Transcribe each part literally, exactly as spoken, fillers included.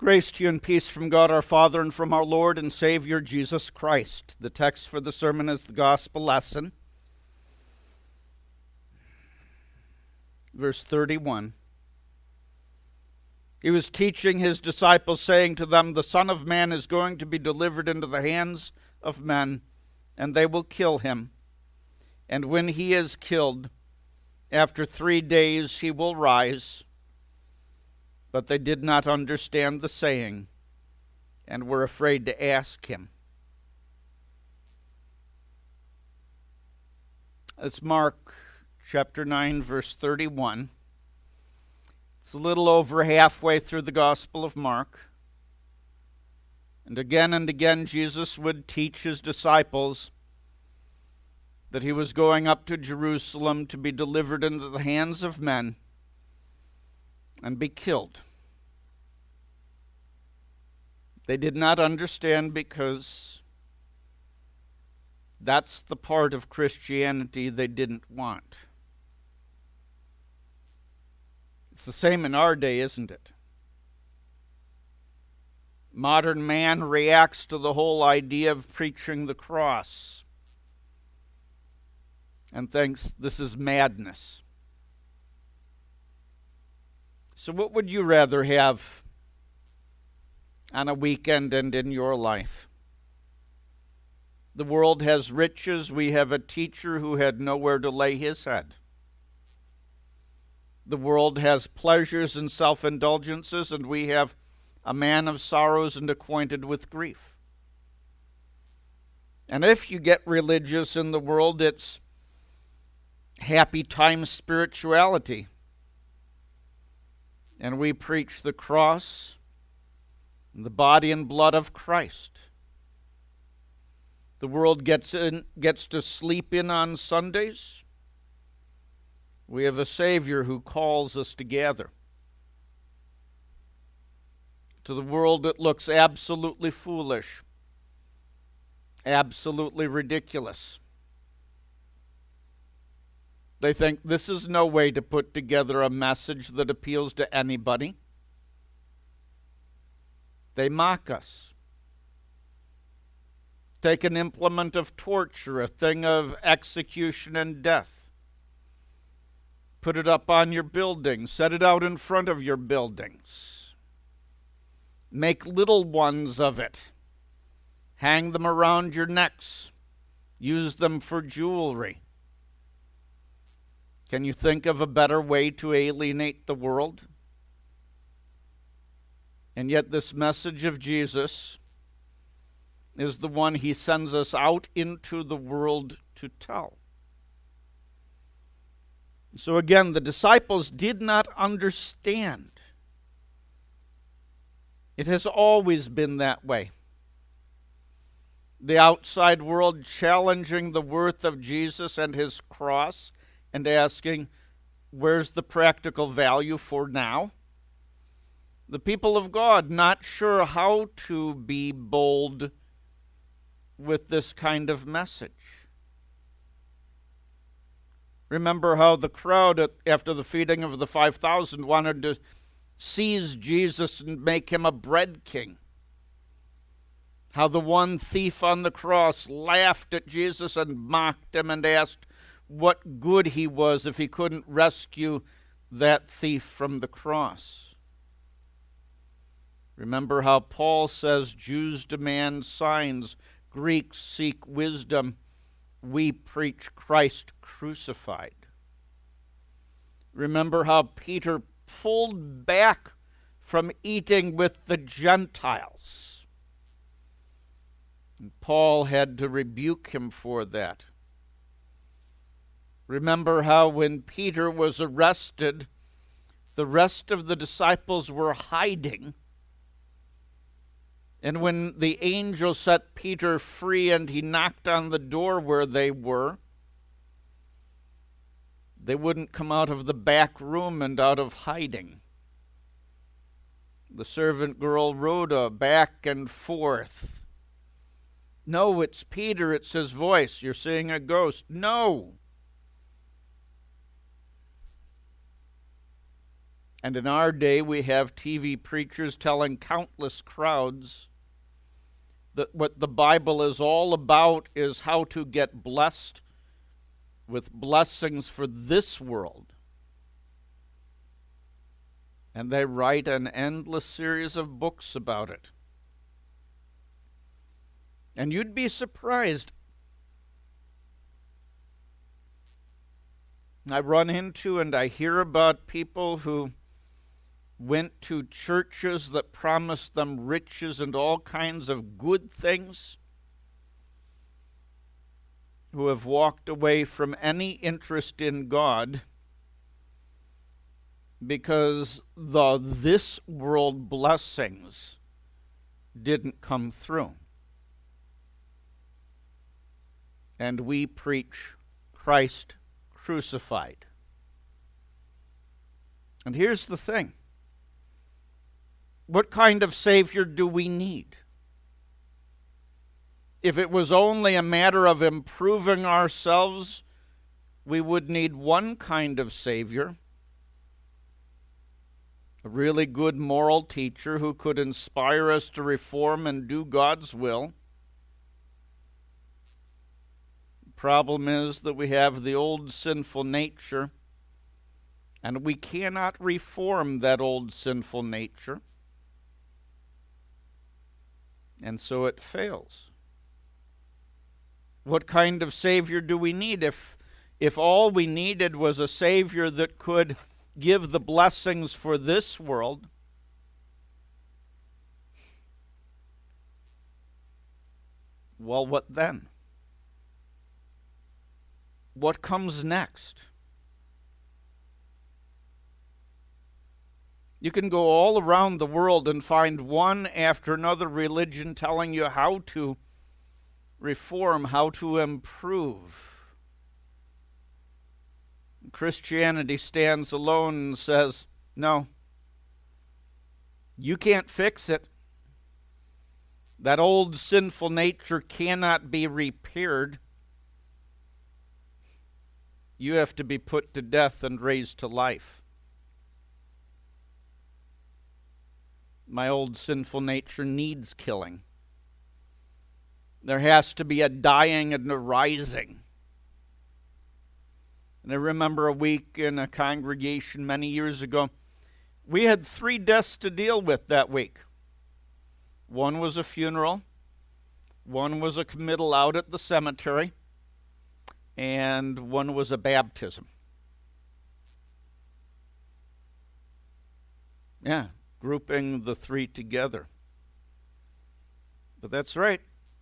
Grace to you and peace from God our Father and from our Lord and Savior Jesus Christ. The text for the sermon is the gospel lesson. Verse thirty-one. He was teaching his disciples, saying to them, "The Son of Man is going to be delivered into the hands of men, and they will kill him. And when he is killed, after three days he will rise." But they did not understand the saying, and were afraid to ask him. It's Mark chapter nine, verse thirty-one. It's a little over halfway through the Gospel of Mark. And again and again Jesus would teach his disciples that he was going up to Jerusalem to be delivered into the hands of men and be killed. They did not understand because that's the part of Christianity they didn't want. It's the same in our day, isn't it? Modern man reacts to the whole idea of preaching the cross and thinks this is madness. So what would you rather have on a weekend and in your life? The world has riches. We have a teacher who had nowhere to lay his head. The world has pleasures and self-indulgences, and we have a man of sorrows and acquainted with grief. And if you get religious in the world, it's happy time spirituality. And we preach the cross and the body and blood of Christ. The world gets in, gets to sleep in on Sundays. We have a Savior who calls us to gather. To the world, it looks absolutely foolish, absolutely ridiculous. They think this is no way to put together a message that appeals to anybody. They mock us. Take an implement of torture, a thing of execution and death. Put it up on your buildings. Set it out in front of your buildings. Make little ones of it. Hang them around your necks. Use them for jewelry. Can you think of a better way to alienate the world? And yet this message of Jesus is the one he sends us out into the world to tell. So again, the disciples did not understand. It has always been that way. The outside world challenging the worth of Jesus and his cross and asking, where's the practical value for now? The people of God not sure how to be bold with this kind of message. Remember how the crowd, after the feeding of the five thousand, wanted to seize Jesus and make him a bread king. How the one thief on the cross laughed at Jesus and mocked him and asked what good he was if he couldn't rescue that thief from the cross. Remember how Paul says Jews demand signs, Greeks seek wisdom, we preach Christ crucified. Remember how Peter pulled back from eating with the Gentiles. And Paul had to rebuke him for that. Remember how when Peter was arrested, the rest of the disciples were hiding. And when the angel set Peter free and he knocked on the door where they were, they wouldn't come out of the back room and out of hiding. The servant girl Rhoda back and forth. No, it's Peter, it's his voice. You're seeing a ghost. No. And in our day, we have T V preachers telling countless crowds that what the Bible is all about is how to get blessed with blessings for this world. And they write an endless series of books about it. And you'd be surprised. I run into and I hear about people who went to churches that promised them riches and all kinds of good things, who have walked away from any interest in God because the this world blessings didn't come through. And we preach Christ crucified. And here's the thing. What kind of Savior do we need? If it was only a matter of improving ourselves, we would need one kind of Savior, a really good moral teacher who could inspire us to reform and do God's will. The problem is that we have the old sinful nature, and we cannot reform that old sinful nature. And so it fails. What kind of Savior do we need? If, if all we needed was a Savior that could give the blessings for this world, well, what then? What comes next? You can go all around the world and find one after another religion telling you how to reform, how to improve. Christianity stands alone and says, no, you can't fix it. That old sinful nature cannot be repaired. You have to be put to death and raised to life. My old sinful nature needs killing. There has to be a dying and a rising. And I remember a week in a congregation many years ago, we had three deaths to deal with that week. One was a funeral, one was a committal out at the cemetery, and one was a baptism. Yeah. Grouping the three together. But that's right.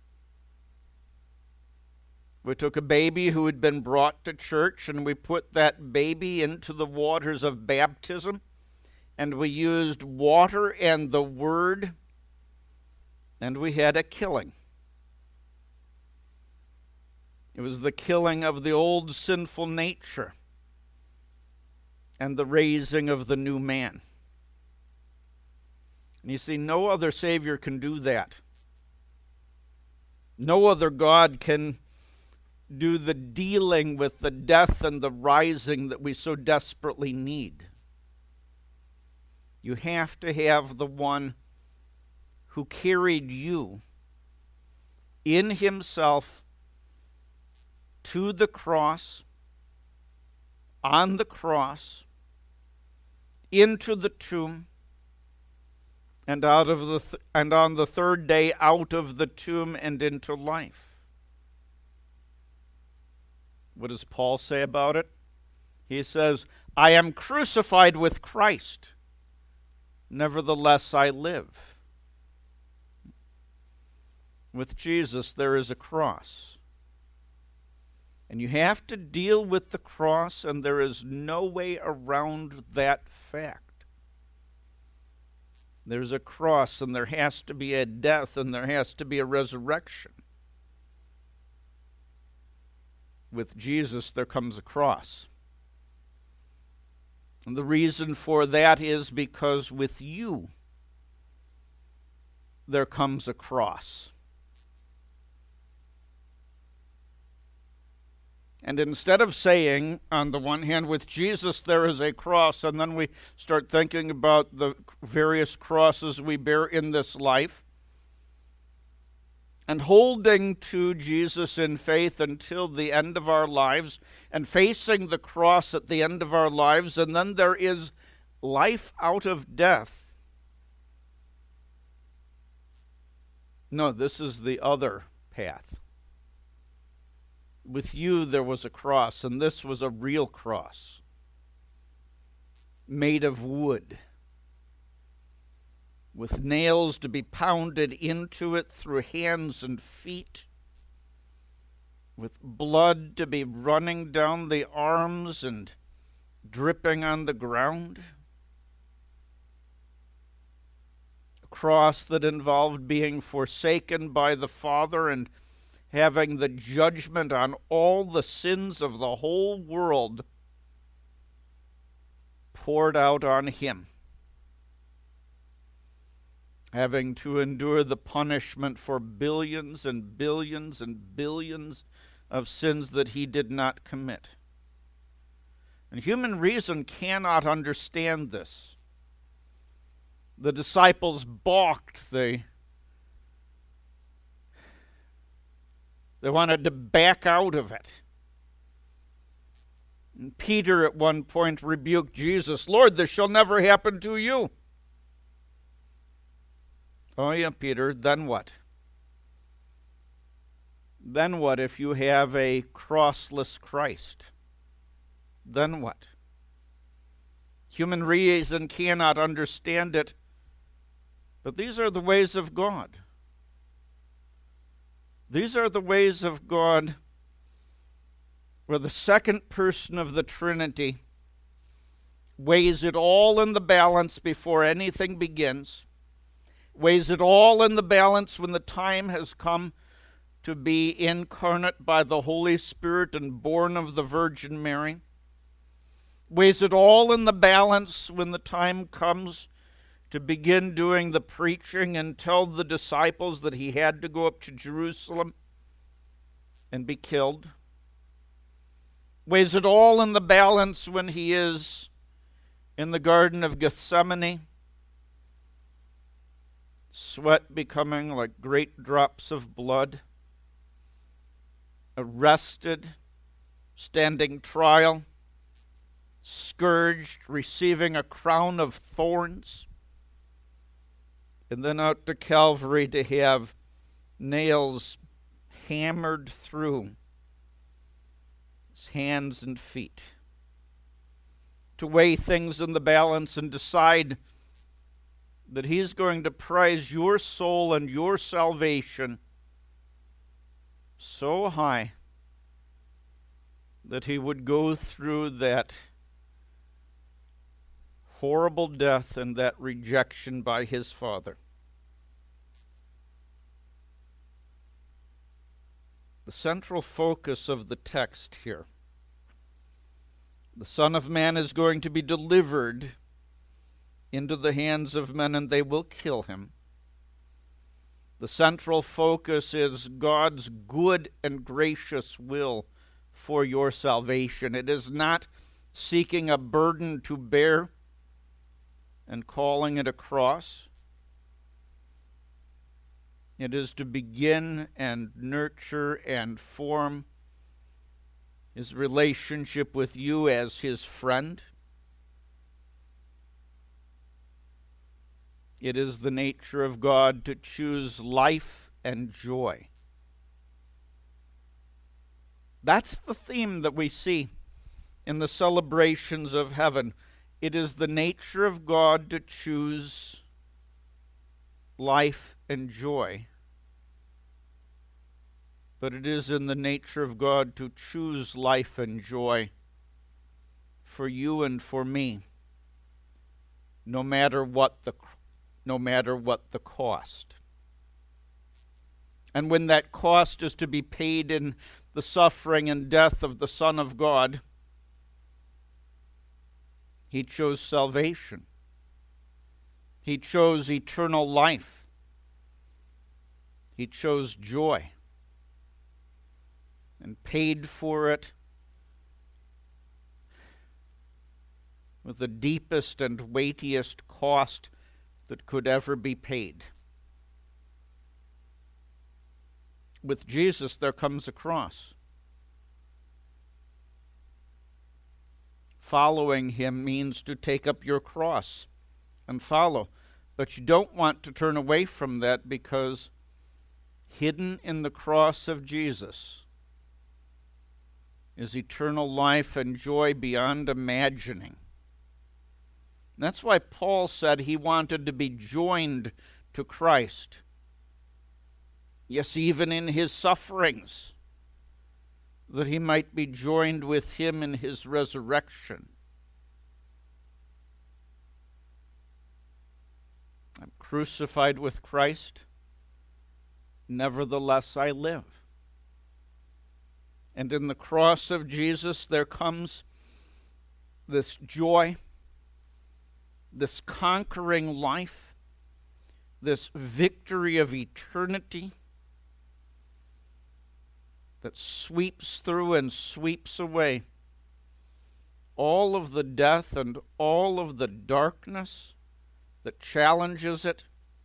We took a baby who had been brought to church and we put that baby into the waters of baptism, and we used water and the word, and we had a killing. It was the killing of the old sinful nature and the raising of the new man. And you see, no other Savior can do that. No other God can do the dealing with the death and the rising that we so desperately need. You have to have the one who carried you in himself to the cross, on the cross, into the tomb, and out of the th- and on the third day out of the tomb and into life. What does Paul say about it? He says, I am crucified with Christ. Nevertheless I live. With Jesus there is a cross. And you have to deal with the cross, and there is no way around that fact. There's a cross, and there has to be a death, and there has to be a resurrection. With Jesus, there comes a cross. And the reason for that is because with you, there comes a cross. And instead of saying, on the one hand, with Jesus there is a cross, and then we start thinking about the various crosses we bear in this life, and holding to Jesus in faith until the end of our lives, and facing the cross at the end of our lives, and then there is life out of death. No, this is the other path. With you there was a cross, and this was a real cross, made of wood, with nails to be pounded into it through hands and feet, with blood to be running down the arms and dripping on the ground. A cross that involved being forsaken by the Father and having the judgment on all the sins of the whole world poured out on him, having to endure the punishment for billions and billions and billions of sins that he did not commit. And human reason cannot understand this. The disciples balked. They They wanted to back out of it. And Peter at one point rebuked Jesus, "Lord, this shall never happen to you." Oh yeah, Peter, then what? Then what if you have a crossless Christ? Then what? Human reason cannot understand it, but these are the ways of God. These are the ways of God where the second person of the Trinity weighs it all in the balance before anything begins, weighs it all in the balance when the time has come to be incarnate by the Holy Spirit and born of the Virgin Mary, weighs it all in the balance when the time comes to begin doing the preaching and tell the disciples that he had to go up to Jerusalem and be killed. Weighs it all in the balance when he is in the Garden of Gethsemane, sweat becoming like great drops of blood, arrested, standing trial, scourged, receiving a crown of thorns, and then out to Calvary to have nails hammered through his hands and feet, to weigh things in the balance and decide that he's going to prize your soul and your salvation so high that he would go through that horrible death and that rejection by his Father. The central focus of the text here: the Son of Man is going to be delivered into the hands of men, and they will kill him. The central focus is God's good and gracious will for your salvation. It is not seeking a burden to bear and calling it a cross. It is to begin and nurture and form his relationship with you as his friend. It is the nature of God to choose life and joy. That's the theme that we see in the celebrations of heaven. It is the nature of God to choose life and joy. But it is in the nature of God to choose life and joy for you and for me, no matter what the no matter what the cost. And when that cost is to be paid in the suffering and death of the Son of God, he chose salvation. He chose eternal life. He chose joy and paid for it with the deepest and weightiest cost that could ever be paid. With Jesus, there comes a cross. Following him means to take up your cross and follow. But you don't want to turn away from that, because hidden in the cross of Jesus is eternal life and joy beyond imagining. That's why Paul said he wanted to be joined to Christ. Yes, even in his sufferings, that he might be joined with him in his resurrection. I'm crucified with Christ, nevertheless I live. And in the cross of Jesus there comes this joy, this conquering life, this victory of eternity that sweeps through and sweeps away all of the death and all of the darkness that challenges it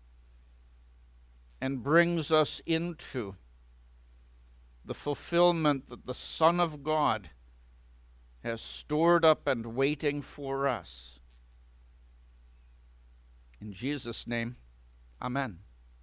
and brings us into the fulfillment that the Son of God has stored up and waiting for us. In Jesus' name, amen.